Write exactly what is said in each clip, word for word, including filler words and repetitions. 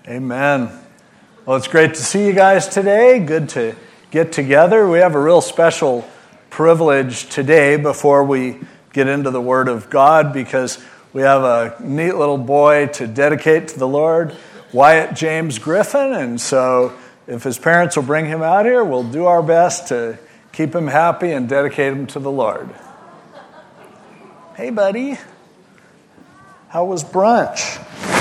Amen. Well, it's great to see you guys today. Good to get together. We have a real special privilege today before we get into the Word of God because we have a neat little boy to dedicate to the Lord, Wyatt James Griffin. And so if his parents will bring him out here, we'll do our best to keep him happy and dedicate him to the Lord. Hey, buddy. How was brunch?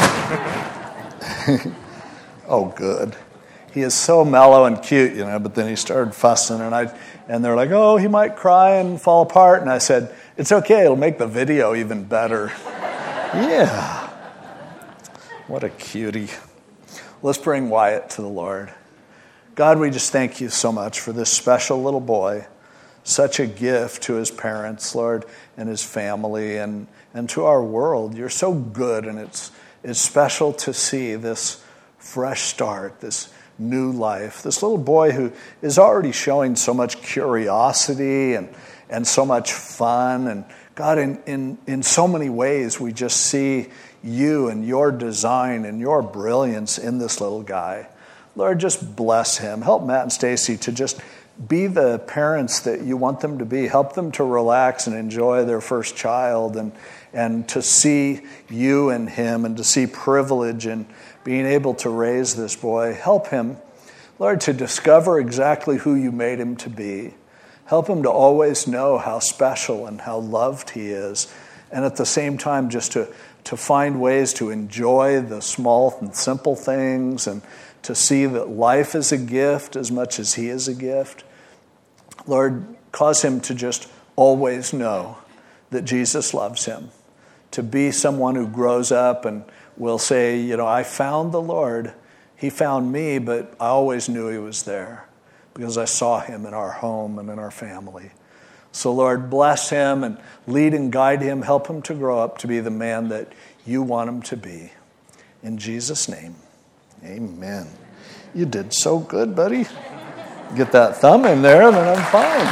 Oh, good. He is so mellow and cute, you know, but then he started fussing, and I, and they're like, oh, he might cry and fall apart. And I said, it's okay, it'll make the video even better. Yeah. What a cutie. Let's bring Wyatt to the Lord. God, we just thank you so much for this special little boy, such a gift to his parents, Lord, and his family, and, and to our world. You're so good, and it's it's special to see this fresh start, this new life. This little boy who is already showing so much curiosity and, and so much fun. And God, in, in, in so many ways, we just see you and your design and your brilliance in this little guy. Lord, just bless him. Help Matt and Stacy to just be the parents that you want them to be. Help them to relax and enjoy their first child, and and to see you and him, and to see privilege in being able to raise this boy. Help him, Lord, to discover exactly who you made him to be. Help him to always know how special and how loved he is, and at the same time just to, to find ways to enjoy the small and simple things, and to see that life is a gift as much as he is a gift. Lord, cause him to just always know that Jesus loves him, to be someone who grows up and will say, you know, I found the Lord. He found me, but I always knew he was there because I saw him in our home and in our family. So, Lord, bless him and lead and guide him. Help him to grow up to be the man that you want him to be. In Jesus' name, amen. You did so good, buddy. Get that thumb in there, then I'm fine.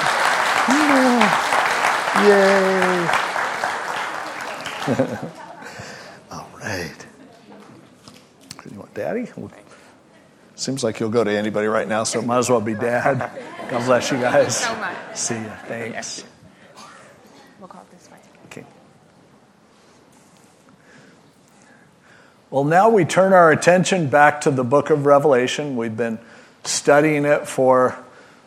Yeah. Yay. All right. You want Daddy? Seems like you'll go to anybody right now, so it might as well be Dad. God bless you guys. Thank you so much. See you. Thanks. We'll call it this way. Okay. Well, now we turn our attention back to the book of Revelation. We've been studying it for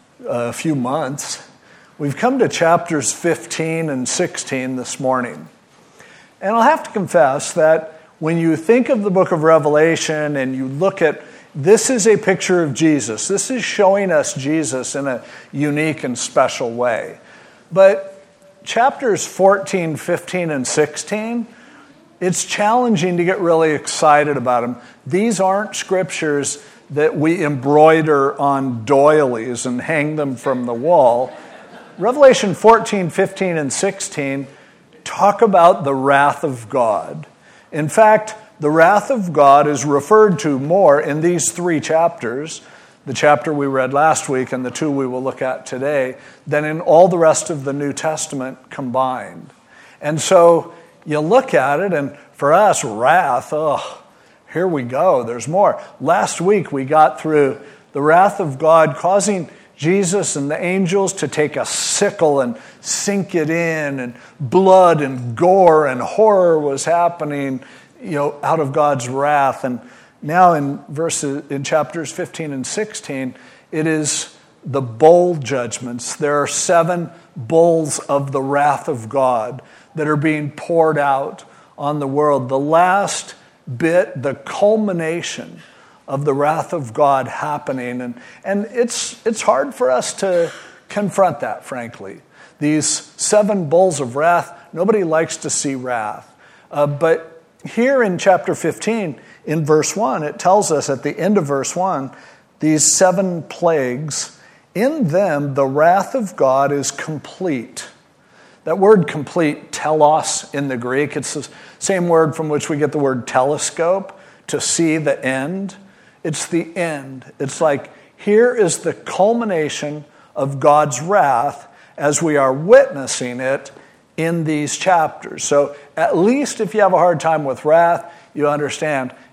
a few months. We've come to chapters fifteen and sixteen this morning. And I'll have to confess that when you think of the book of Revelation and you look at, this is a picture of Jesus. This is showing us Jesus in a unique and special way. But chapters fourteen, fifteen, and sixteen, it's challenging to get really excited about them. These aren't scriptures that we embroider on doilies and hang them from the wall. Revelation fourteen, fifteen, and sixteen talk about the wrath of God. In fact, the wrath of God is referred to more in these three chapters, the chapter we read last week and the two we will look at today, than in all the rest of the New Testament combined. And so you look at it, and for us, wrath, oh, here we go, there's more. Last week we got through the wrath of God causing Jesus and the angels to take a sickle and sink it in, and blood and gore and horror was happening, you know, out of God's wrath. And now in verses in chapters fifteen and sixteen, it is the bowl judgments. There are seven bowls of the wrath of God that are being poured out on the world. The last bit, the culmination of the wrath of God happening. And, and it's it's hard for us to confront that, frankly. These seven bowls of wrath, nobody likes to see wrath. Uh, but here in chapter fifteen, in verse one, it tells us at the end of verse one, these seven plagues, in them the wrath of God is complete. That word complete, telos in the Greek, it's the same word from which we get the word telescope, to see the end. It's the end. It's like, here is the culmination of God's wrath as we are witnessing it in these chapters. So at least if you have a hard time with wrath, you understand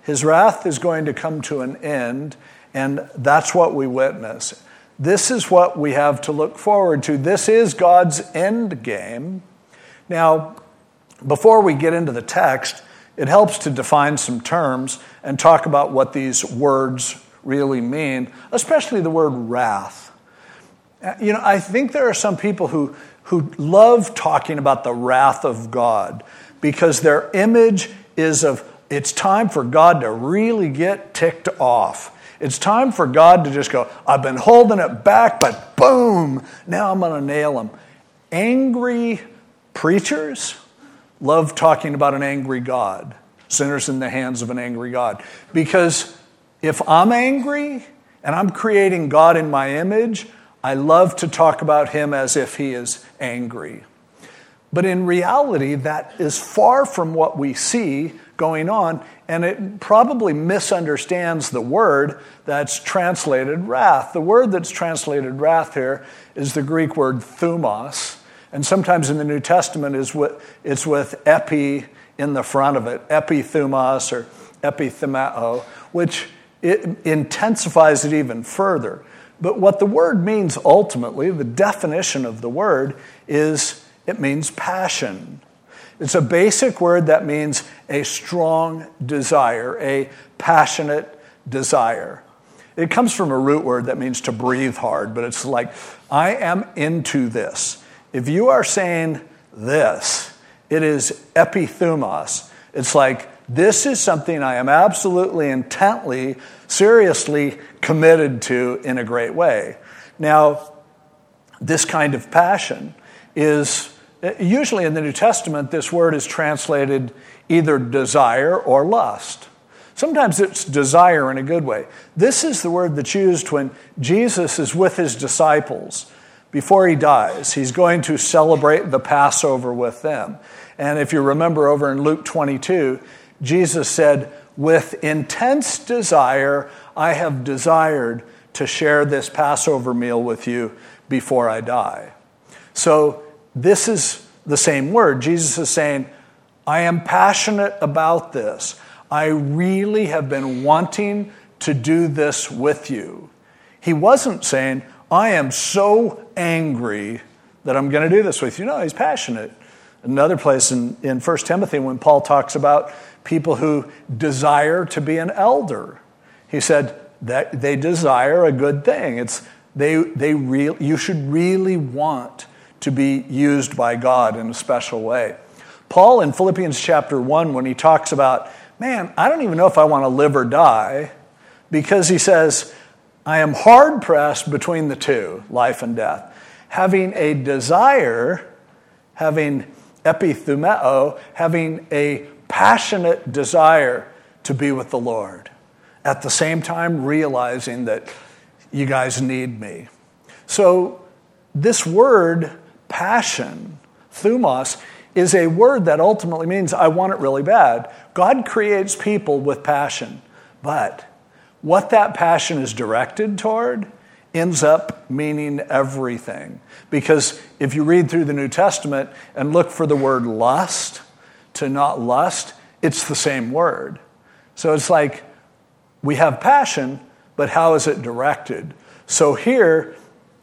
His wrath is going to come to an end, and that's what we witness. This is what we have to look forward to. This is God's end game. Now, before we get into the text, it helps to define some terms and talk about what these words really mean, especially the word wrath. You know, I think there are some people who, who love talking about the wrath of God because their image is of, it's time for God to really get ticked off. It's time for God to just go, I've been holding it back, but boom, now I'm going to nail him. Angry preachers love talking about an angry God, sinners in the hands of an angry God. Because if I'm angry and I'm creating God in my image, I love to talk about him as if he is angry. But in reality, that is far from what we see going on, and it probably misunderstands the word that's translated wrath. The word that's translated wrath here is the Greek word thumos, and sometimes in the New Testament is with, it's with epi in the front of it, epithumos or epithumeo, which it intensifies it even further. But what the word means ultimately, the definition of the word is it means passion. It's a basic word that means a strong desire, a passionate desire. It comes from a root word that means to breathe hard, but it's like, I am into this. If you are saying this, it is epithumos. It's like, this is something I am absolutely, intently, seriously committed to in a great way. Now, this kind of passion is, usually in the New Testament, this word is translated either desire or lust. Sometimes it's desire in a good way. This is the word that's used when Jesus is with his disciples before he dies. He's going to celebrate the Passover with them. And if you remember over in Luke twenty-two, Jesus said, with intense desire, I have desired to share this Passover meal with you before I die. So this is the same word. Jesus is saying, I am passionate about this. I really have been wanting to do this with you. He wasn't saying, I am so angry that I'm going to do this with you. No, he's passionate. Another place in, in First Timothy, when Paul talks about people who desire to be an elder, he said that they desire a good thing. It's they they real you should really want to be used by God in a special way. Paul in Philippians chapter one, when he talks about, man, I don't even know if I want to live or die, because he says, I am hard pressed between the two, life and death. Having a desire, having epithumeo, having a passionate desire to be with the Lord. At the same time, realizing that you guys need me. So this word, passion, thumos, is a word that ultimately means I want it really bad. God creates people with passion, but what that passion is directed toward ends up meaning everything. Because if you read through the New Testament and look for the word lust, to not lust, it's the same word. So it's like we have passion, but how is it directed? So here,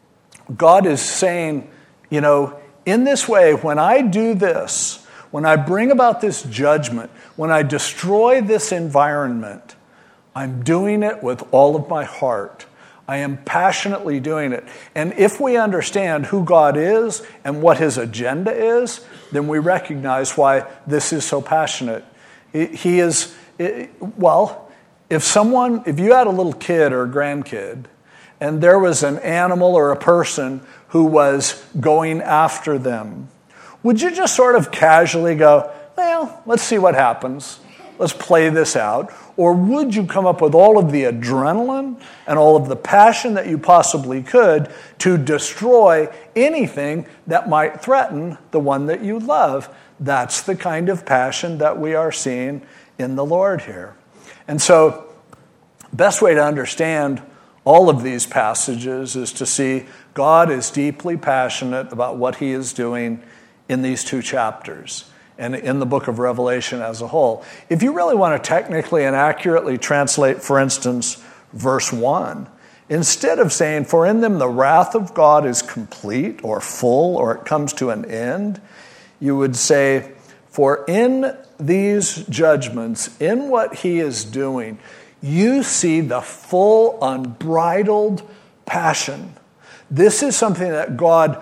God is saying, you know, in this way, when I do this, when I bring about this judgment, when I destroy this environment, I'm doing it with all of my heart. I am passionately doing it. And if we understand who God is and what his agenda is, then we recognize why this is so passionate. He is, well, if someone, if you had a little kid or a grandkid, and there was an animal or a person who was going after them, would you just sort of casually go, well, let's see what happens. Let's play this out. Or would you come up with all of the adrenaline and all of the passion that you possibly could to destroy anything that might threaten the one that you love? That's the kind of passion that we are seeing in the Lord here. And so, best way to understand all of these passages is to see God is deeply passionate about what he is doing in these two chapters. and in the book of Revelation as a whole. If you really want to technically and accurately translate, for instance, verse one, instead of saying, for in them the wrath of God is complete or full or it comes to an end, you would say, for in these judgments, in what he is doing, you see the full, unbridled passion. This is something that God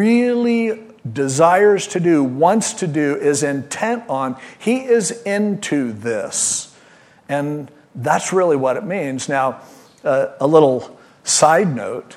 really desires to do, wants to do, is intent on. He is into this. And that's really what it means. Now, uh, a little side note.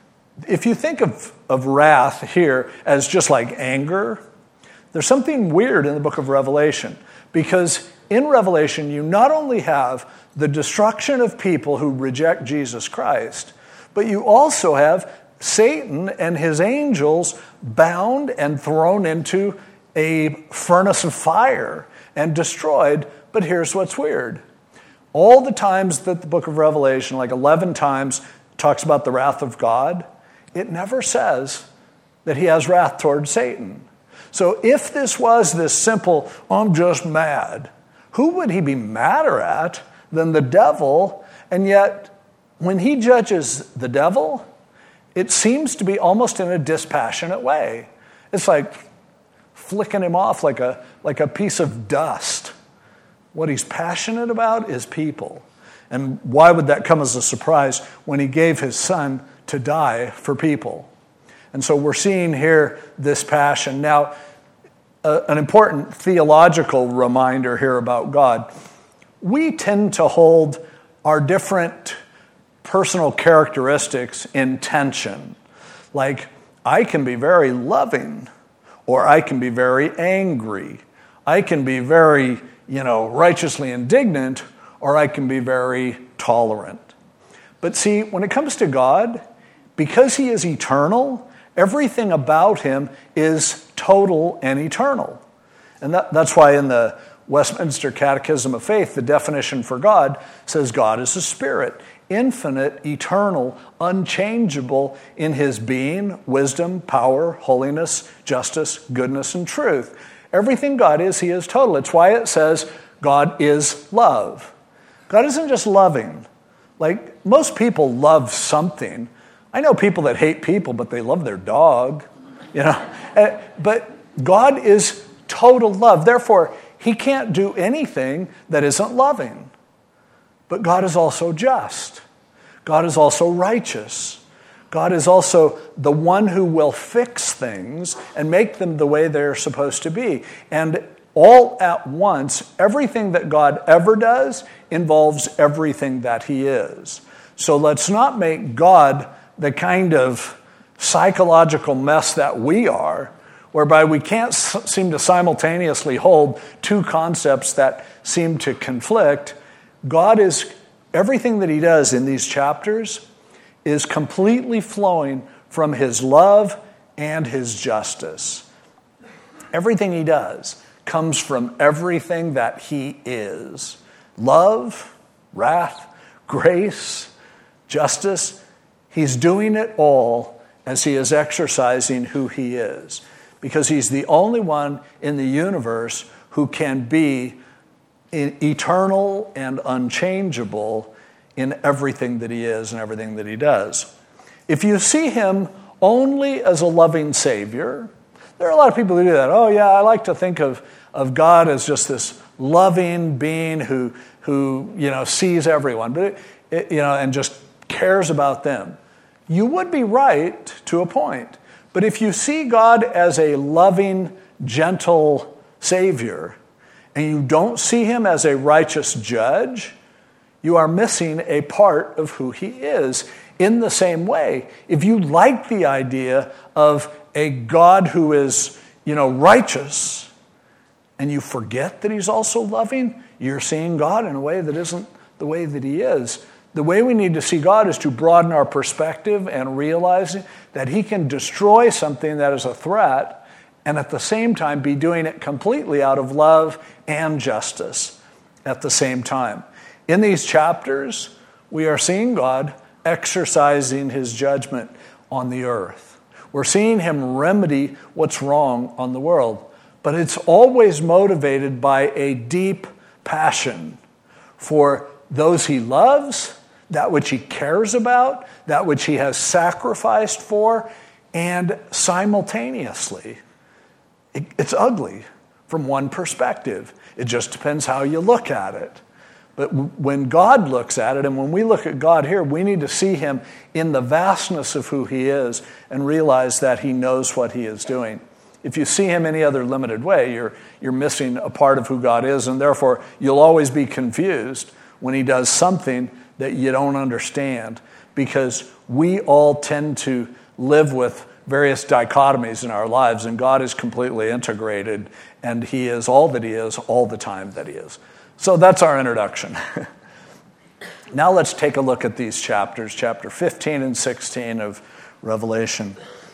If you think of, of wrath here as just like anger, there's something weird in the book of Revelation. Because in Revelation, you not only have the destruction of people who reject Jesus Christ, but you also have Satan and his angels bound and thrown into a furnace of fire and destroyed. But here's what's weird. All the times that the book of Revelation, like eleven times, talks about the wrath of God, it never says that he has wrath toward Satan. So if this was this simple, I'm just mad, who would he be madder at than the devil? And yet, when he judges the devil, it seems to be almost in a dispassionate way. It's like flicking him off like a, like a piece of dust. What he's passionate about is people. And why would that come as a surprise when he gave his son to die for people? And so we're seeing here this passion. Now, uh, an important theological reminder here about God. We tend to hold our different personal characteristics in tension. Like, I can be very loving, or I can be very angry. I can be very, you know, righteously indignant, or I can be very tolerant. But see, when it comes to God, because he is eternal, everything about him is total and eternal. And that, that's why in the Westminster Catechism of Faith, the definition for God says God is a spirit, infinite, eternal, unchangeable in his being, wisdom, power, holiness, justice, goodness, and truth. Everything God is, he is total. It's why it says God is love. God isn't just loving. Like, most people love something. I know people that hate people, but they love their dog, you know. But God is total love. Therefore, he can't do anything that isn't loving. But God is also just. God is also righteous. God is also the one who will fix things and make them the way they're supposed to be. And all at once, everything that God ever does involves everything that he is. So let's not make God the kind of psychological mess that we are, whereby we can't s- seem to simultaneously hold two concepts that seem to conflict. God is, everything that he does in these chapters is completely flowing from his love and his justice. Everything he does comes from everything that he is. Love, wrath, grace, justice. He's doing it all as he is exercising who he is. Because he's the only one in the universe who can be eternal and unchangeable in everything that he is and everything that he does. If you see him only as a loving Savior, there are a lot of people who do that. Oh yeah, I like to think of, of God as just this loving being who, who you know, sees everyone, but it, it, you know, and just cares about them. You would be right to a point. But if you see God as a loving, gentle Savior, and you don't see him as a righteous judge, you are missing a part of who he is. In the same way, if you like the idea of a God who is, you know, righteous, and you forget that he's also loving, you're seeing God in a way that isn't the way that he is. The way we need to see God is to broaden our perspective and realize that he can destroy something that is a threat and at the same time be doing it completely out of love and justice at the same time. In these chapters, we are seeing God exercising his judgment on the earth. We're seeing him remedy what's wrong on the world. but it's always motivated by a deep passion for those he loves, that which he cares about, that which he has sacrificed for, and simultaneously, it, it's ugly from one perspective. It just depends how you look at it. But when God looks at it, and when we look at God here, we need to see him in the vastness of who he is and realize that he knows what he is doing. If you see him any other limited way, you're, you're missing a part of who God is, and therefore you'll always be confused when he does something that you don't understand, because we all tend to live with various dichotomies in our lives, and God is completely integrated, and he is all that he is all the time that he is. So that's our introduction. Now let's take a look at these chapters, chapter fifteen and sixteen of Revelation.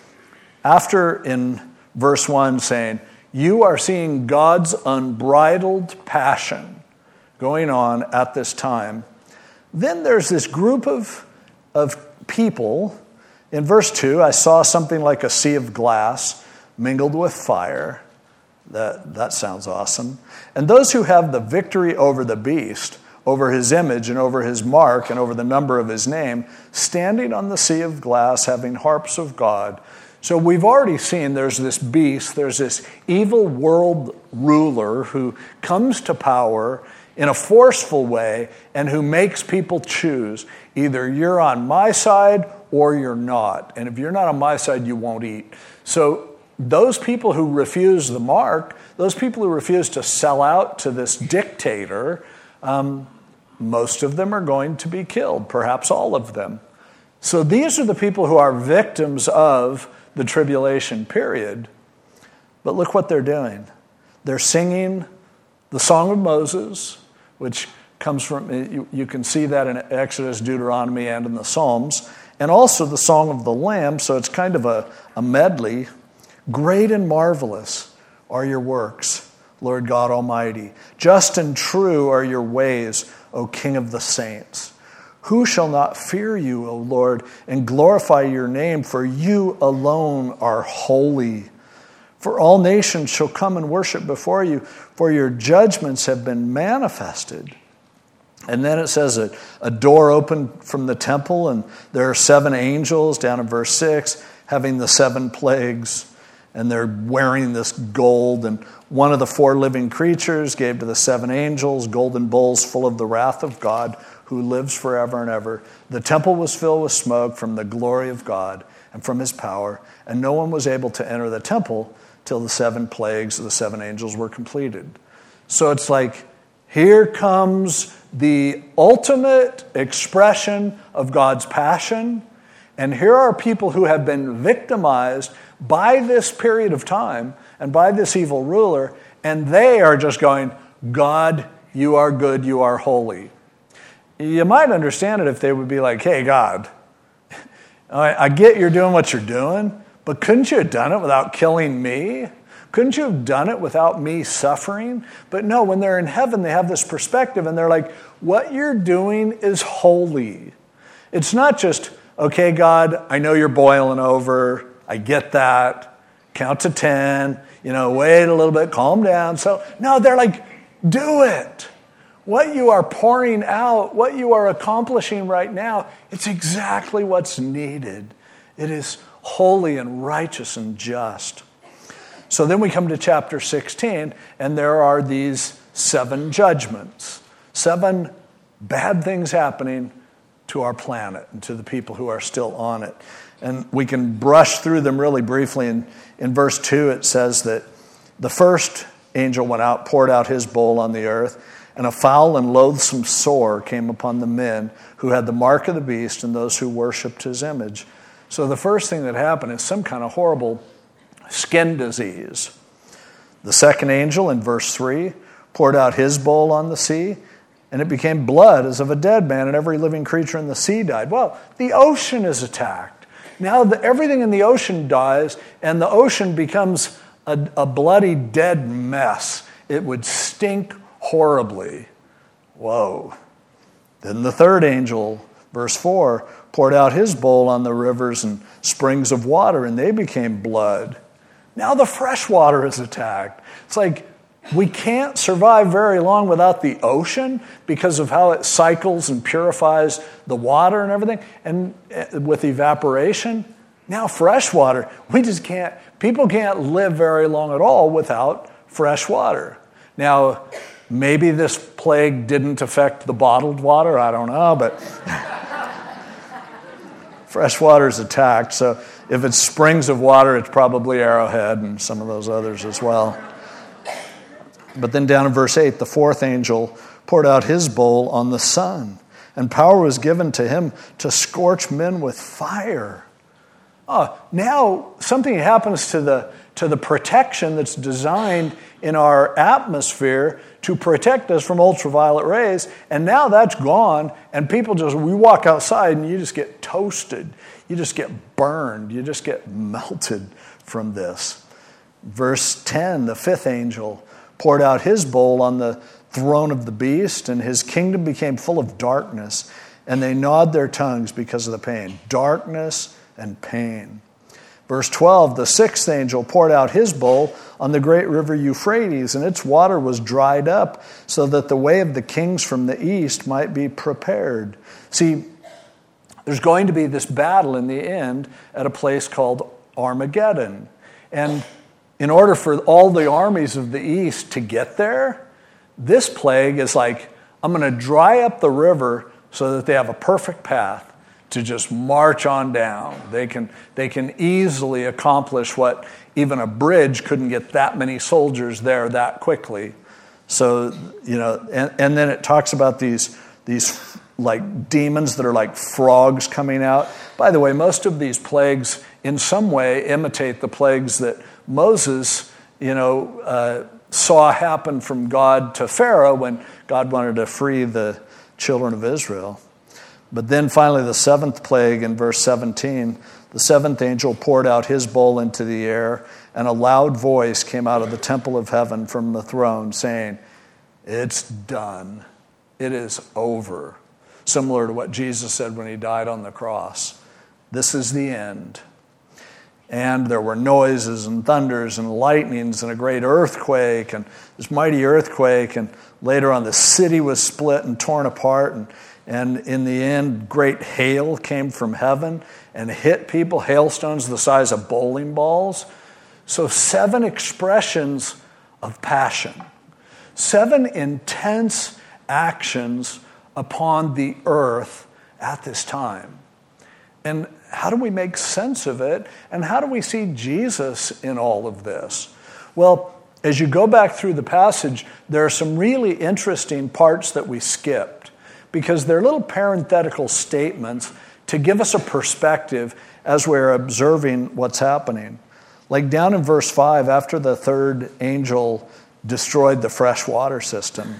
After in verse one saying, you are seeing God's unbridled passion going on at this time, then there's this group of, of people. In verse two, I saw something like a sea of glass mingled with fire. That, that sounds awesome. And those who have the victory over the beast, over his image and over his mark and over the number of his name, standing on the sea of glass, having harps of God. So we've already seen there's this beast, there's this evil world ruler who comes to power in a forceful way and who makes people choose. Either you're on my side or you're not. And if you're not on my side, you won't eat. So those people who refuse the mark, those people who refuse to sell out to this dictator, um, most of them are going to be killed, perhaps all of them. So these are the people who are victims of the tribulation period. But look what they're doing. They're singing the Song of Moses, which comes from, you, you can see that in Exodus, Deuteronomy, and in the Psalms, and also the Song of the Lamb, so it's kind of a, a medley. Great and marvelous are your works, Lord God Almighty. Just and true are your ways, O King of the saints. Who shall not fear you, O Lord, and glorify your name? For you alone are holy. For all nations shall come and worship before you, for your judgments have been manifested. And then it says a, a door opened from the temple, and there are seven angels, down in verse six, having the seven plagues. And they're wearing this gold. And one of the four living creatures gave to the seven angels golden bowls full of the wrath of God, who lives forever and ever. The temple was filled with smoke from the glory of God and from his power. And no one was able to enter the temple till the seven plagues of the seven angels were completed. So it's like, here comes the ultimate expression of God's passion. And here are people who have been victimized by this period of time and by this evil ruler, and they are just going, God, you are good, you are holy. You might understand it if they would be like, hey, God, I get you're doing what you're doing, but couldn't you have done it without killing me? Couldn't you have done it without me suffering? But no, when they're in heaven, they have this perspective, and they're like, what you're doing is holy. It's not just, okay, God, I know you're boiling over. I get that. Count to ten. You know, wait a little bit, calm down. So, no, they're like, do it. What you are pouring out, what you are accomplishing right now, it's exactly what's needed. It is holy and righteous and just. So then we come to chapter sixteen, and there are these seven judgments. Seven bad things happening to our planet and to the people who are still on it. And we can brush through them really briefly. In, in verse two, it says that the first angel went out, poured out his bowl on the earth, and a foul and loathsome sore came upon the men who had the mark of the beast and those who worshipped his image. So the first thing that happened is some kind of horrible skin disease. The second angel, in verse three, poured out his bowl on the sea, and it became blood as of a dead man, and every living creature in the sea died. Well, the ocean is attacked. Now the, everything in the ocean dies, and the ocean becomes a, a bloody dead mess. It would stink horribly. Whoa. Then the third angel, verse four, poured out his bowl on the rivers and springs of water, and they became blood. Now the fresh water is attacked. It's like we can't survive very long without the ocean because of how it cycles and purifies the water and everything. And with evaporation, now fresh water. We just can't, people can't live very long at all without fresh water. Now, maybe this plague didn't affect the bottled water. I don't know, but fresh water is attacked. So if it's springs of water, it's probably Arrowhead and some of those others as well. But then down in verse eight, the fourth angel poured out his bowl on the sun, and power was given to him to scorch men with fire. Oh, now something happens to the to the protection that's designed in our atmosphere to protect us from ultraviolet rays, and now that's gone, and people just, we walk outside and you just get toasted. You just get burned. You just get melted from this. Verse ten, the fifth angel poured out his bowl on the throne of the beast, and his kingdom became full of darkness, and they gnawed their tongues because of the pain. Darkness and pain. Verse twelve, the sixth angel poured out his bowl on the great river Euphrates, and its water was dried up so that the way of the kings from the east might be prepared. See, there's going to be this battle in the end at a place called Armageddon. And in order for all the armies of the east to get there, this plague is like, I'm going to dry up the river so that they have a perfect path to just march on down. They can, they can easily accomplish what even a bridge couldn't get that many soldiers there that quickly. So, you know, and, and then it talks about these, these like demons that are like frogs coming out. By the way, most of these plagues in some way imitate the plagues that Moses, you know, uh, saw happen from God to Pharaoh when God wanted to free the children of Israel. But then finally the seventh plague in verse seventeen, the seventh angel poured out his bowl into the air, and a loud voice came out of the temple of heaven from the throne saying, "It's done. It is over." Similar to what Jesus said when he died on the cross. This is the end. And there were noises and thunders and lightnings and a great earthquake and this mighty earthquake. And later on the city was split and torn apart. And, and in the end, great hail came from heaven and hit people, hailstones the size of bowling balls. So seven expressions of passion. Seven intense actions upon the earth at this time. And how do we make sense of it? And how do we see Jesus in all of this? Well, as you go back through the passage, there are some really interesting parts that we skipped because they're little parenthetical statements to give us a perspective as we're observing what's happening. Like down in verse five, after the third angel destroyed the fresh water system,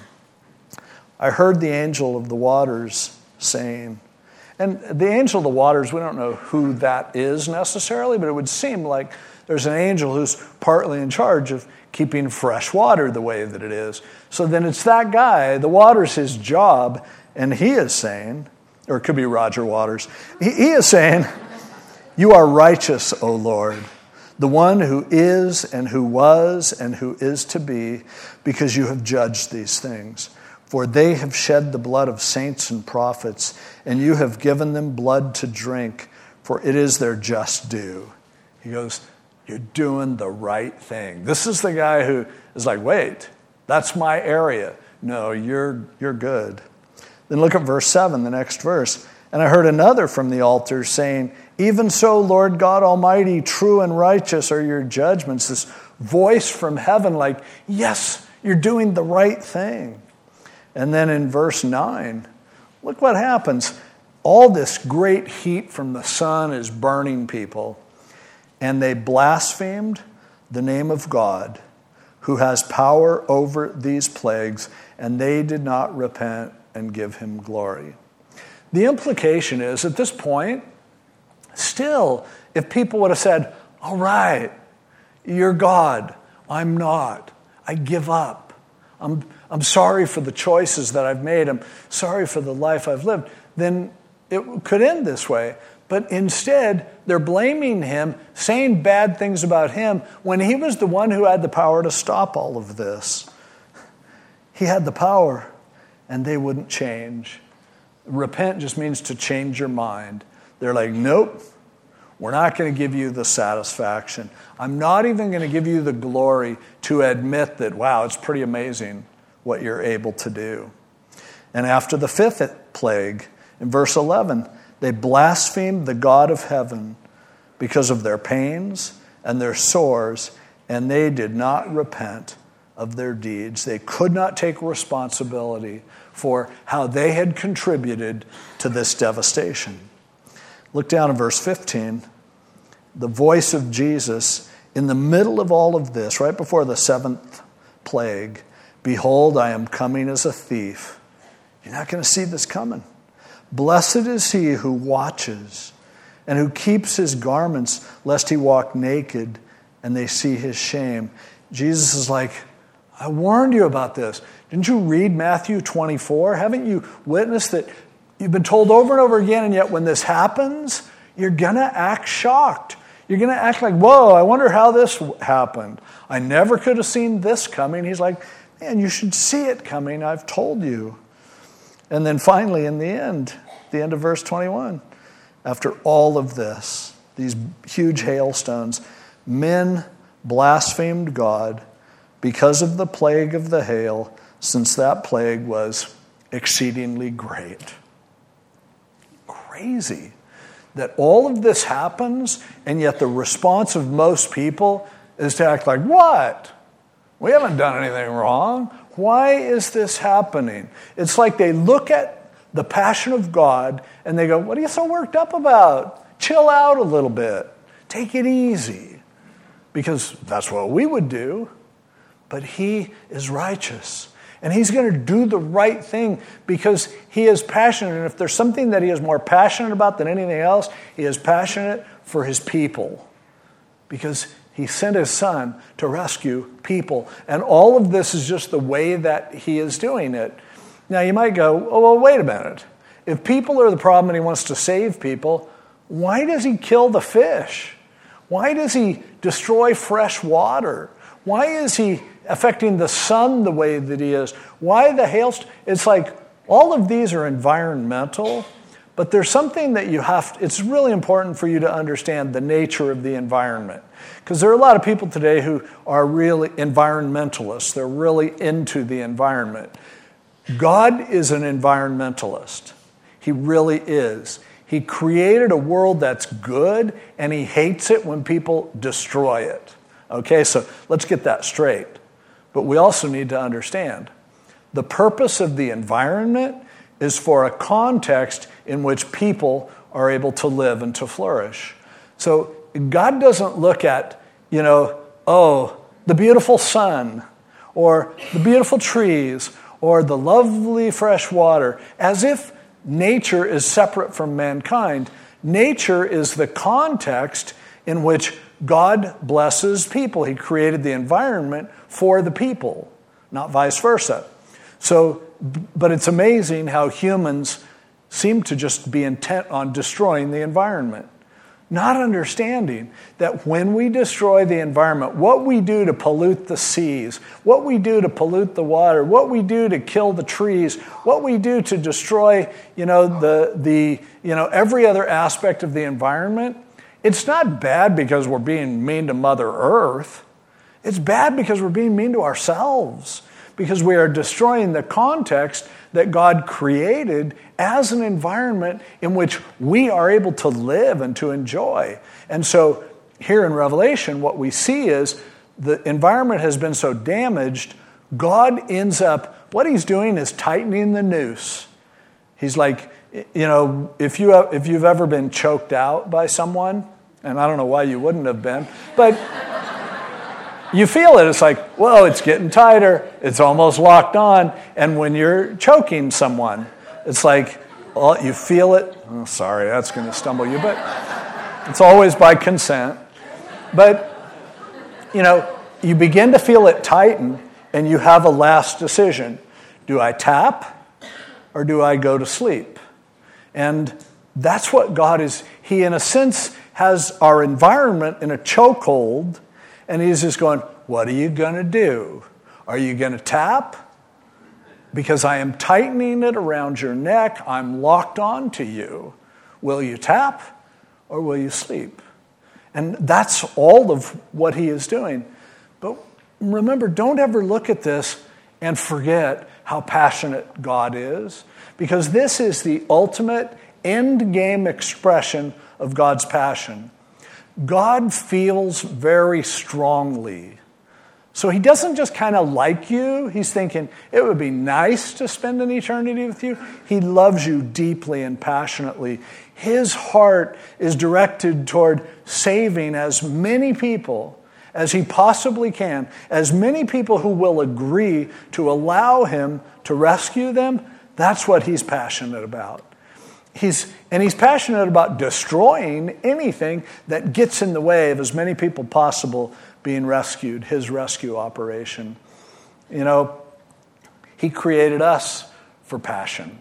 I heard the angel of the waters saying, and the angel of the waters, we don't know who that is necessarily, but it would seem like there's an angel who's partly in charge of keeping fresh water the way that it is. So then it's that guy, the water's his job, and he is saying, or it could be Roger Waters, he, he is saying, "You are righteous, O Lord, the one who is and who was and who is to be, because you have judged these things. For they have shed the blood of saints and prophets, and you have given them blood to drink, for it is their just due." He goes, you're doing the right thing. This is the guy who is like, wait, that's my area. No, you're you're good. Then look at verse seven, the next verse. "And I heard another from the altar saying, even so, Lord God Almighty, true and righteous are your judgments." This voice from heaven like, yes, you're doing the right thing. And then in verse nine, look what happens. All this great heat from the sun is burning people, and they blasphemed the name of God, who has power over these plagues, and they did not repent and give him glory. The implication is, at this point, still, if people would have said, all right, you're God, I'm not, I give up. I'm I'm sorry for the choices that I've made. I'm sorry for the life I've lived. Then it could end this way. But instead, they're blaming him, saying bad things about him, when he was the one who had the power to stop all of this. He had the power, and they wouldn't change. Repent just means to change your mind. They're like, nope, we're not going to give you the satisfaction. I'm not even going to give you the glory to admit that, wow, it's pretty amazing what you're able to do. And after the fifth plague, in verse eleven, they blasphemed the God of heaven because of their pains and their sores, and they did not repent of their deeds. They could not take responsibility for how they had contributed to this devastation. Look down in verse fifteen. The voice of Jesus in the middle of all of this, right before the seventh plague, behold, I am coming as a thief. You're not going to see this coming. Blessed is he who watches and who keeps his garments, lest he walk naked and they see his shame. Jesus is like, I warned you about this. Didn't you read Matthew twenty-four? Haven't you witnessed that you've been told over and over again, and yet when this happens, you're going to act shocked. You're going to act like, whoa, I wonder how this happened. I never could have seen this coming. He's like, man, you should see it coming. I've told you. And then finally, in the end, the end of verse twenty-one, after all of this, these huge hailstones, men blasphemed God because of the plague of the hail, since that plague was exceedingly great. Crazy that all of this happens, and yet the response of most people is to act like, what? We haven't done anything wrong. Why is this happening? It's like they look at the passion of God and they go, what are you so worked up about? Chill out a little bit. Take it easy. Because that's what we would do. But he is righteous. And he's going to do the right thing because he is passionate. And if there's something that he is more passionate about than anything else, he is passionate for his people. Because he sent his son to rescue people. And all of this is just the way that he is doing it. Now you might go, oh, well, wait a minute. If people are the problem and he wants to save people, why does he kill the fish? Why does he destroy fresh water? Why is he affecting the sun the way that he is? Why the hailstones? It's like all of these are environmental, but there's something that you have, it's really important for you to understand the nature of the environment. Because there are a lot of people today who are really environmentalists. They're really into the environment. God is an environmentalist. He really is. He created a world that's good, and he hates it when people destroy it. Okay, so let's get that straight. But we also need to understand the purpose of the environment is for a context in which people are able to live and to flourish. So God doesn't look at, you know, oh, the beautiful sun or the beautiful trees or the lovely fresh water as if nature is separate from mankind. Nature is the context in which God blesses people. He created the environment for the people, not vice versa. So, but it's amazing how humans seem to just be intent on destroying the environment, not understanding that when we destroy the environment, what we do to pollute the seas, what we do to pollute the water, what we do to kill the trees, what we do to destroy, you know, the the you know every other aspect of the environment, it's not bad because we're being mean to Mother Earth. It's bad because we're being mean to ourselves, because we are destroying the context that God created as an environment in which we are able to live and to enjoy. And so here in Revelation, what we see is the environment has been so damaged, God ends up, what he's doing is tightening the noose. He's like, you know, if, you have, if you've ever been choked out by someone, and I don't know why you wouldn't have been, but you feel it. It's like, whoa, it's getting tighter. It's almost locked on. And when you're choking someone, it's like, oh, you feel it. Oh, sorry, that's going to stumble you. But it's always by consent. But, you know, you begin to feel it tighten, and you have a last decision. Do I tap or do I go to sleep? And That's what God is. He, in a sense, has our environment in a chokehold, and he's just going, what are you going to do? Are you going to tap? Because I am tightening it around your neck. I'm locked on to you. Will you tap or will you sleep? And that's all of what he is doing. But remember, don't ever look at this and forget how passionate God is, because this is the ultimate end game expression of God's passion. God feels very strongly. So he doesn't just kind of like you. He's thinking, it would be nice to spend an eternity with you. He loves you deeply and passionately. His heart is directed toward saving as many people as he possibly can, as many people who will agree to allow him to rescue them. That's what he's passionate about. He's, and he's passionate about destroying anything that gets in the way of as many people possible being rescued, his rescue operation. You know, he created us for passion.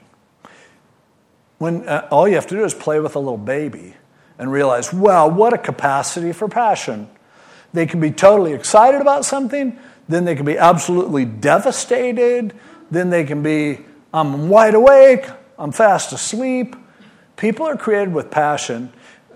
When uh, all you have to do is play with a little baby and realize, wow, what a capacity for passion. They can be totally excited about something, then they can be absolutely devastated, then they can be, I'm wide awake, I'm fast asleep. People are created with passion.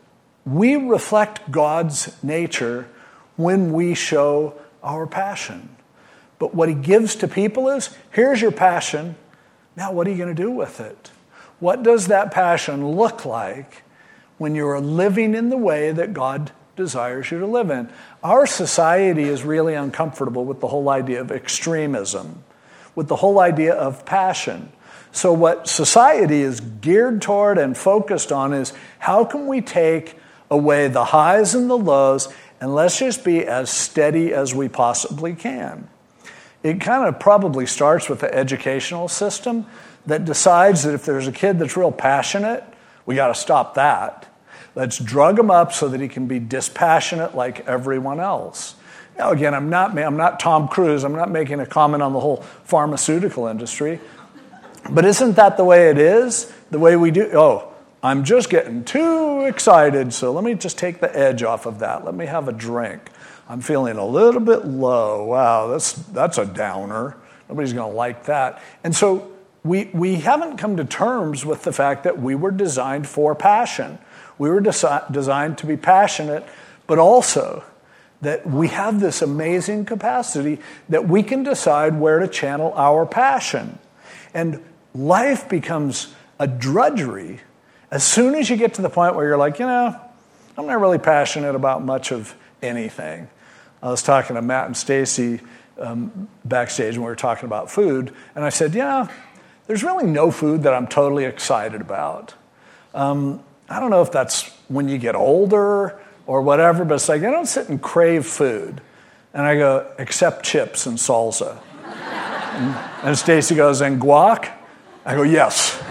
We reflect God's nature when we show our passion. But what he gives to people is, here's your passion. Now what are you going to do with it? What does that passion look like when you are living in the way that God desires you to live in? Our society is really uncomfortable with the whole idea of extremism, with the whole idea of passion. So what society is geared toward and focused on is, how can we take away the highs and the lows, and let's just be as steady as we possibly can. It kind of probably starts with the educational system that decides that if there's a kid that's real passionate, we got to stop that. Let's drug him up so that he can be dispassionate like everyone else. Now, again, I'm not, I'm not Tom Cruise. I'm not making a comment on the whole pharmaceutical industry. But isn't that the way it is? The way we do, oh, I'm just getting too excited, so let me just take the edge off of that. Let me have a drink. I'm feeling a little bit low. Wow, that's that's a downer. Nobody's going to like that. And so we we haven't come to terms with the fact that we were designed for passion. We were desi- designed to be passionate, but also that we have this amazing capacity that we can decide where to channel our passion. And life becomes a drudgery as soon as you get to the point where you're like, you know, I'm not really passionate about much of anything. I was talking to Matt and Stacy um, backstage when we were talking about food, and I said, yeah, there's really no food that I'm totally excited about. Um, I don't know if that's when you get older or whatever, but it's like, I don't sit and crave food. And I go, except chips and salsa. and and Stacy goes, and guac? I go, yes.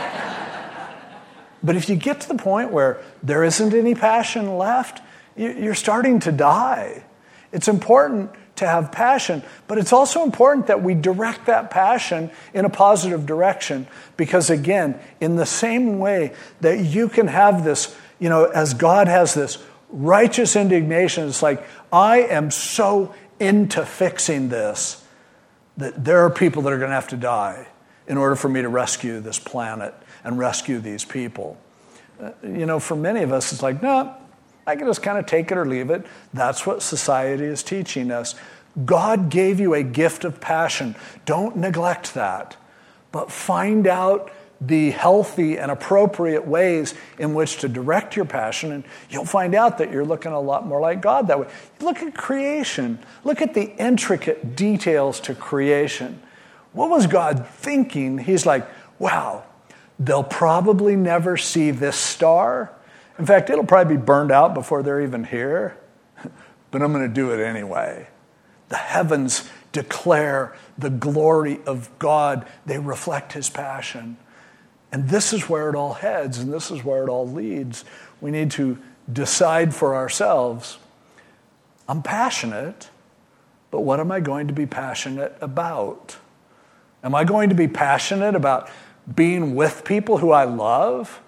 But if you get to the point where there isn't any passion left, you're starting to die. It's important to have passion, but it's also important that we direct that passion in a positive direction, because again, in the same way that you can have this, you know, as God has this righteous indignation, it's like, I am so into fixing this that there are people that are going to have to die in order for me to rescue this planet and rescue these people. Uh, you know, for many of us, it's like, no, I can just kind of take it or leave it. That's what society is teaching us. God gave you a gift of passion. Don't neglect that. But find out the healthy and appropriate ways in which to direct your passion, and you'll find out that you're looking a lot more like God that way. Look at creation. Look at the intricate details to creation. What was God thinking? He's like, wow, they'll probably never see this star. In fact, it'll probably be burned out before they're even here, but I'm going to do it anyway. The heavens declare the glory of God. They reflect his passion. And this is where it all heads, and this is where it all leads. We need to decide for ourselves, I'm passionate, but what am I going to be passionate about? Am I going to be passionate about being with people who I love,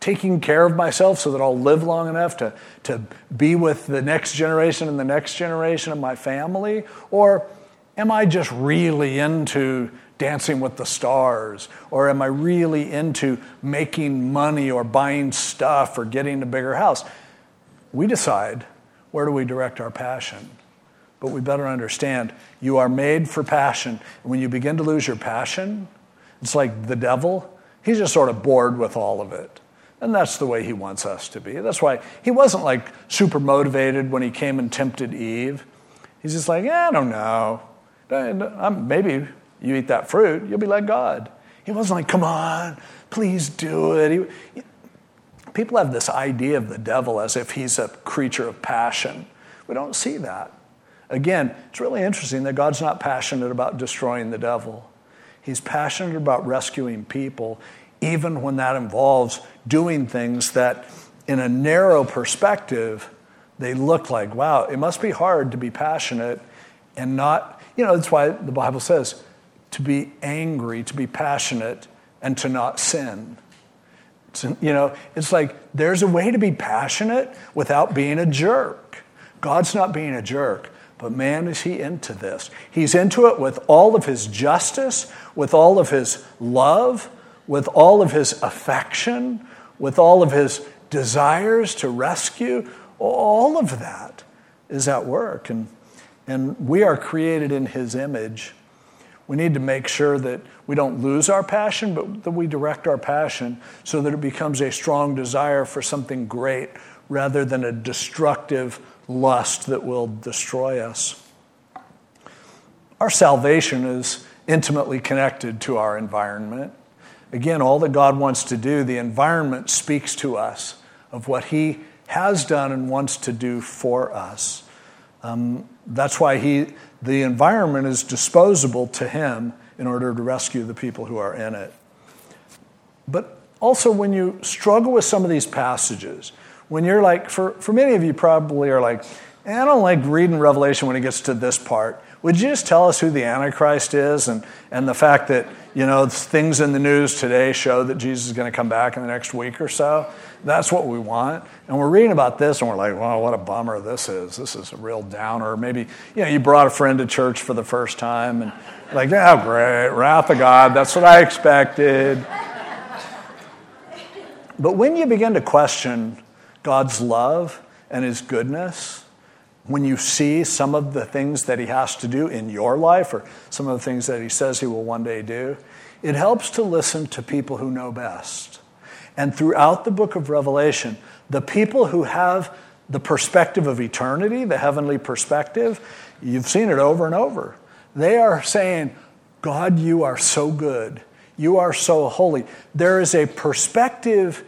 taking care of myself so that I'll live long enough to, to be with the next generation and the next generation of my family? Or am I just really into Dancing with the Stars? Or am I really into making money or buying stuff or getting a bigger house? We decide where do we direct our passion. But we better understand you are made for passion. And when you begin to lose your passion, it's like the devil. He's just sort of bored with all of it. And that's the way he wants us to be. That's why he wasn't like super motivated when he came and tempted Eve. He's just like, yeah, I don't know. Maybe you eat that fruit, you'll be like God. He wasn't like, come on, please do it. He, people have this idea of the devil as if he's a creature of passion. We don't see that. Again, it's really interesting that God's not passionate about destroying the devil. He's passionate about rescuing people, even when that involves doing things that, in a narrow perspective, they look like, wow, it must be hard to be passionate and not, you know, that's why the Bible says to be angry, to be passionate, and to not sin. It's, you know, it's like there's a way to be passionate without being a jerk. God's not being a jerk. But man, is he into this. He's into it with all of his justice, with all of his love, with all of his affection, with all of his desires to rescue. All of that is at work. And, and we are created in his image. We need to make sure that we don't lose our passion, but that we direct our passion so that it becomes a strong desire for something great rather than a destructive lust that will destroy us. Our salvation is intimately connected to our environment. Again, all that God wants to do, the environment speaks to us of what he has done and wants to do for us. Um, that's why he, the environment is disposable to him in order to rescue the people who are in it. But also when you struggle with some of these passages, when you're like, for, for many of you probably are like, I don't like reading Revelation when it gets to this part. Would you just tell us who the Antichrist is and, and the fact that, you know, things in the news today show that Jesus is going to come back in the next week or so? That's what we want. And we're reading about this and we're like, wow, what a bummer this is. This is a real downer. Maybe, you know, you brought a friend to church for the first time and like, oh, great, wrath of God. That's what I expected. But when you begin to question God's love and his goodness, when you see some of the things that he has to do in your life or some of the things that he says he will one day do, it helps to listen to people who know best. And throughout the book of Revelation, the people who have the perspective of eternity, the heavenly perspective, you've seen it over and over. They are saying, God, you are so good. You are so holy. There is a perspective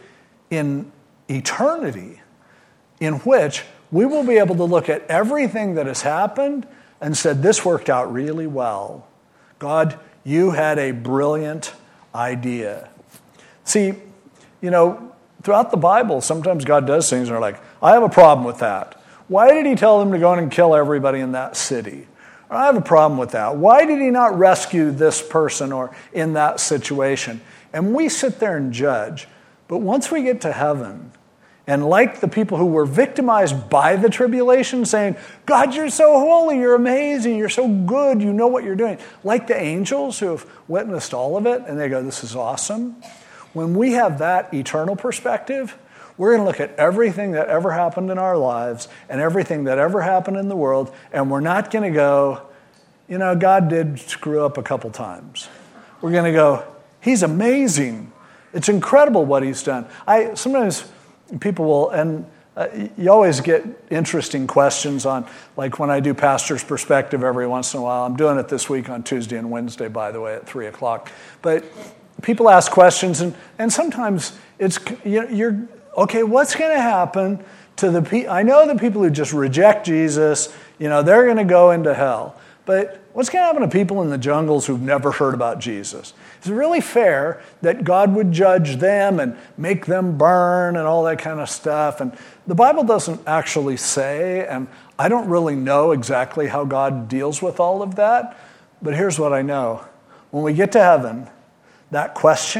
in eternity in which we will be able to look at everything that has happened and said, this worked out really well. God, you had a brilliant idea. See, you know, throughout the Bible, sometimes God does things and are like, I have a problem with that. Why did he tell them to go in and kill everybody in that city? Or, I have a problem with that. Why did he not rescue this person or in that situation? And we sit there and judge. But once we get to heaven, and like the people who were victimized by the tribulation, saying, God, you're so holy, you're amazing, you're so good, you know what you're doing. Like the angels who have witnessed all of it, and they go, this is awesome. When we have that eternal perspective, we're going to look at everything that ever happened in our lives and everything that ever happened in the world, and we're not going to go, you know, God did screw up a couple times. We're going to go, he's amazing. It's incredible what he's done. I sometimes people will, and uh, you always get interesting questions on, like when I do Pastor's Perspective every once in a while. I'm doing it this week on Tuesday and Wednesday, by the way, at three o'clock. But people ask questions, and, and sometimes it's, you're, okay, what's going to happen to the people? I know the people who just reject Jesus, you know, they're going to go into hell. But what's going to happen to people in the jungles who've never heard about Jesus? Is it really fair that God would judge them and make them burn and all that kind of stuff? And the Bible doesn't actually say, and I don't really know exactly how God deals with all of that. But here's what I know. When we get to heaven, that question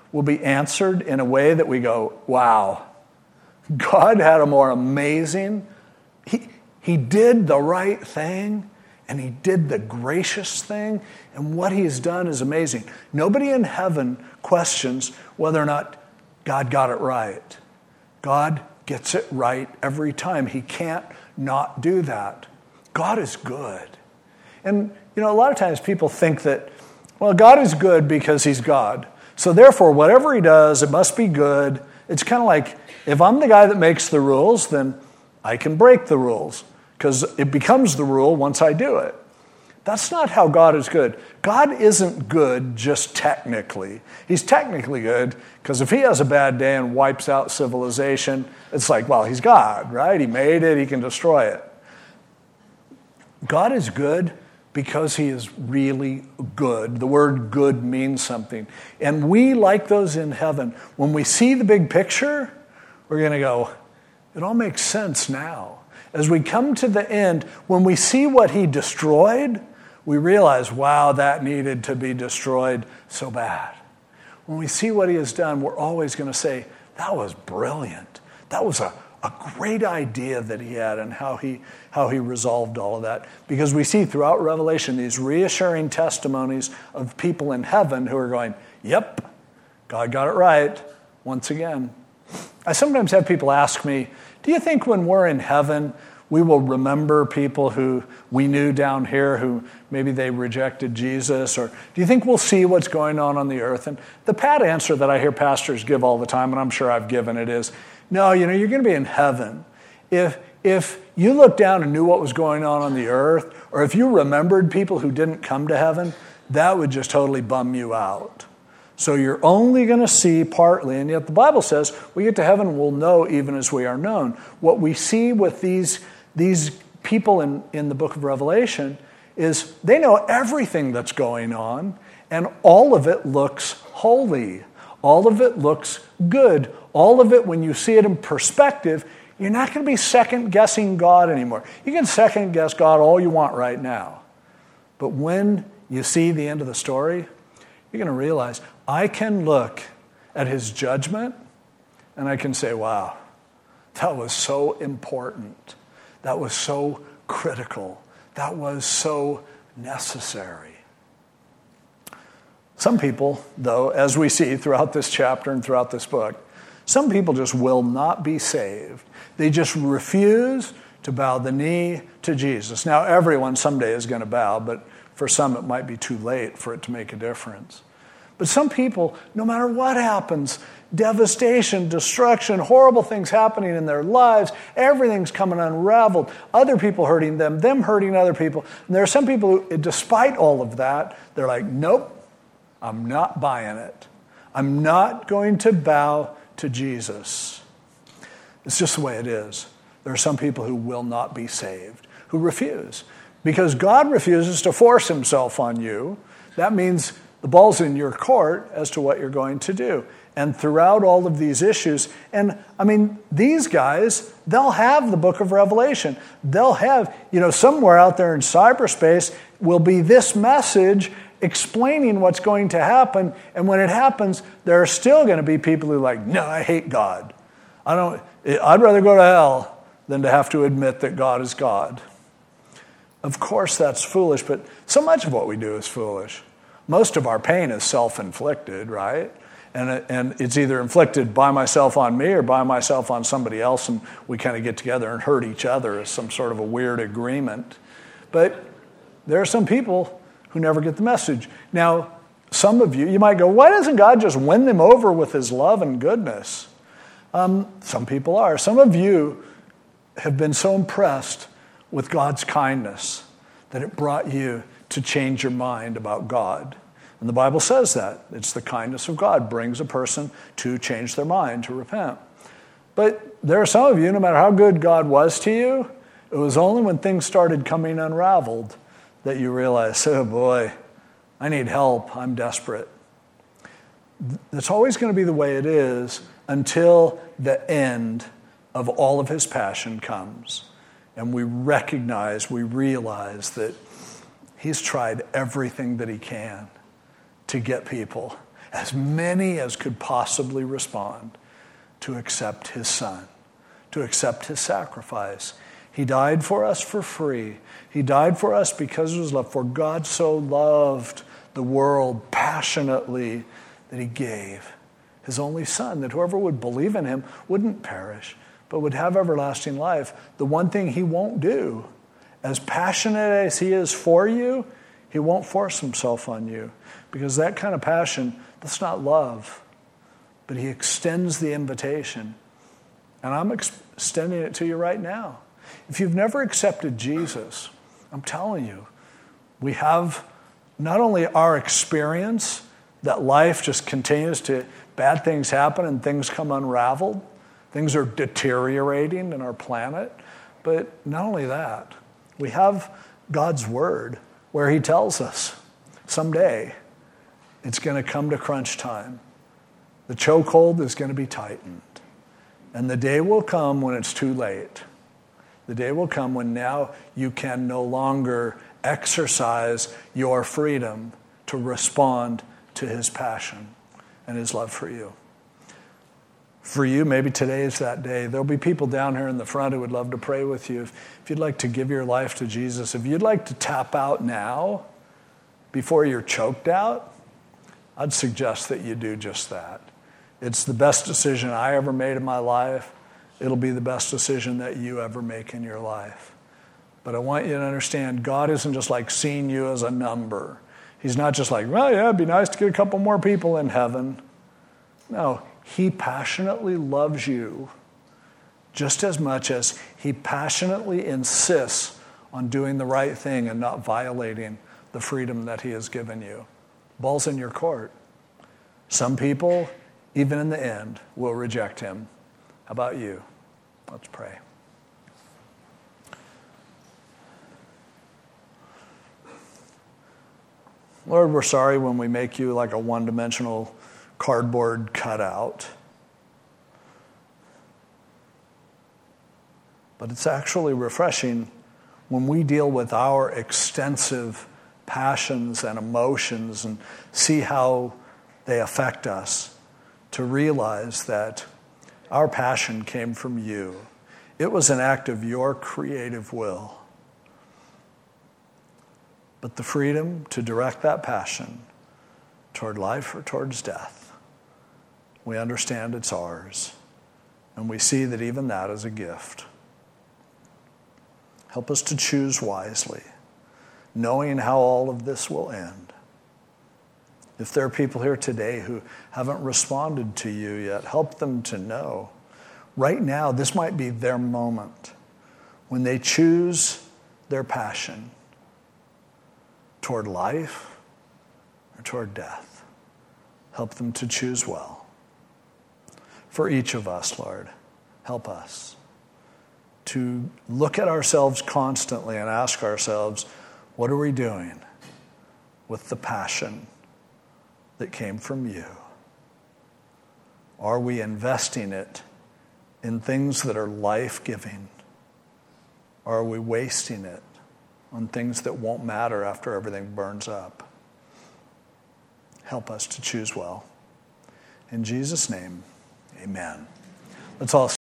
will be answered in a way that we go, wow, God had a more amazing, he, he did the right thing, and he did the gracious thing, and what he has done is amazing. Nobody in heaven questions whether or not God got it right. God gets it right every time. He can't not do that. God is good. And, you know, a lot of times people think that, well, God is good because he's God. So therefore, whatever he does, it must be good. It's kind of like, if I'm the guy that makes the rules, then I can break the rules because it becomes the rule once I do it. That's not how God is good. God isn't good just technically. He's technically good because if he has a bad day and wipes out civilization, it's like, well, he's God, right? He made it, he can destroy it. God is good because he is really good. The word good means something. And we, like those in heaven, when we see the big picture, we're going to go, it all makes sense now. As we come to the end, when we see what he destroyed, we realize, wow, that needed to be destroyed so bad. When we see what he has done, we're always going to say, that was brilliant. That was a, a great idea that he had and how he, how he resolved all of that. Because we see throughout Revelation these reassuring testimonies of people in heaven who are going, yep, God got it right once again. I sometimes have people ask me, do you think when we're in heaven, we will remember people who we knew down here who maybe they rejected Jesus? Or do you think we'll see what's going on on the earth? And the pat answer that I hear pastors give all the time, and I'm sure I've given it, is, no, you know, you're going to be in heaven. If, if you looked down and knew what was going on on the earth, or if you remembered people who didn't come to heaven, that would just totally bum you out. So you're only going to see partly, and yet the Bible says we get to heaven and we'll know even as we are known. What we see with these, these people in, in the book of Revelation is they know everything that's going on, and all of it looks holy. All of it looks good. All of it, when you see it in perspective, you're not going to be second-guessing God anymore. You can second-guess God all you want right now. But when you see the end of the story, you're going to realize, I can look at his judgment and I can say, wow, that was so important. That was so critical. That was so necessary. Some people, though, as we see throughout this chapter and throughout this book, some people just will not be saved. They just refuse to bow the knee to Jesus. Now, everyone someday is going to bow, but for some it might be too late for it to make a difference. But some people, no matter what happens, devastation, destruction, horrible things happening in their lives, everything's coming unraveled, other people hurting them, them hurting other people. And there are some people who, despite all of that, they're like, nope, I'm not buying it. I'm not going to bow to Jesus. It's just the way it is. There are some people who will not be saved, who refuse. Because God refuses to force himself on you. That means the ball's in your court as to what you're going to do. And throughout all of these issues, and I mean, these guys, they'll have the book of Revelation. They'll have, you know, somewhere out there in cyberspace will be this message explaining what's going to happen. And when it happens, there are still going to be people who are like, no, I hate God. I don't, I'd rather go to hell than to have to admit that God is God. Of course, that's foolish, but so much of what we do is foolish. Most of our pain is self-inflicted, right? And, and it's either inflicted by myself on me or by myself on somebody else, and we kind of get together and hurt each other as some sort of a weird agreement. But there are some people who never get the message. Now, some of you, you might go, why doesn't God just win them over with his love and goodness? Um, some people are. Some of you have been so impressed with God's kindness that it brought you to change your mind about God. And the Bible says that. It's the kindness of God brings a person to change their mind, to repent. But there are some of you, no matter how good God was to you, it was only when things started coming unraveled that you realized, oh boy, I need help, I'm desperate. That's always going to be the way it is until the end of all of his passion comes. And we recognize, we realize that he's tried everything that he can to get people. as many as could possibly respond, to accept his son, to accept his sacrifice. He died for us for free. He died for us because of his love. For God so loved the world passionately that he gave his only son, that whoever would believe in him wouldn't perish, but would have everlasting life. The one thing he won't do, as passionate as he is for you, he won't force himself on you, because that kind of passion, that's not love. But he extends the invitation. And I'm ex- extending it to you right now. If you've never accepted Jesus, I'm telling you, we have not only our experience that life just continues to, bad things happen and things come unraveled, things are deteriorating in our planet, but not only that, we have God's word where he tells us someday it's going to come to crunch time. The chokehold is going to be tightened. And the day will come when it's too late. The day will come when now you can no longer exercise your freedom to respond to his passion and his love for you. For you, maybe today is that day. There'll be people down here in the front who would love to pray with you. If, if you'd like to give your life to Jesus, if you'd like to tap out now before you're choked out, I'd suggest that you do just that. It's the best decision I ever made in my life. It'll be the best decision that you ever make in your life. But I want you to understand, God isn't just like seeing you as a number. He's not just like, well, yeah, it'd be nice to get a couple more people in heaven. No, he passionately loves you just as much as he passionately insists on doing the right thing and not violating the freedom that he has given you. Ball's in your court. Some people, even in the end, will reject him. How about you? Let's pray. Lord, we're sorry when we make you like a one-dimensional cardboard cutout. But it's actually refreshing when we deal with our extensive passions and emotions and see how they affect us, to realize that our passion came from you. It was an act of your creative will. But the freedom to direct that passion toward life or towards death, we understand it's ours. And we see that even that is a gift. Help us to choose wisely, knowing how all of this will end. If there are people here today who haven't responded to you yet, help them to know. Right now, this might be their moment when they choose their passion toward life or toward death. Help them to choose well. For each of us, Lord, help us to look at ourselves constantly and ask ourselves, what are we doing with the passion that came from you? Are we investing it in things that are life-giving? Or are we wasting it on things that won't matter after everything burns up? Help us to choose well. In Jesus' name, amen. Let's all